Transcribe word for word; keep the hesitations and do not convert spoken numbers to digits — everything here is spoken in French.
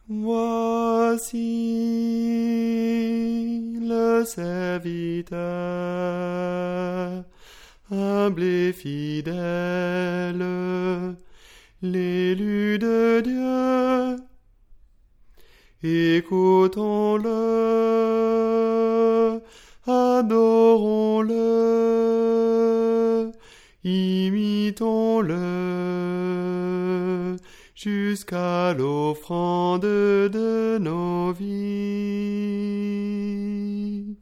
Voici le serviteur, humble et fidèle, l'élu de Dieu. Écoutons-le, adorons-le, imitons-le, jusqu'à l'offrande de nos vies.